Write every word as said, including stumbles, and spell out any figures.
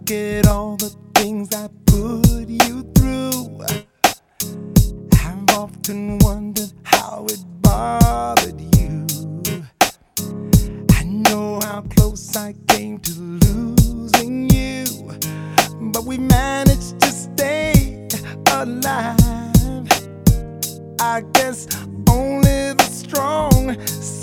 look at all the things I put you through. I've often wondered how it bothered you. I know how close I came to losing you, but we managed to stay alive. I guess only the strong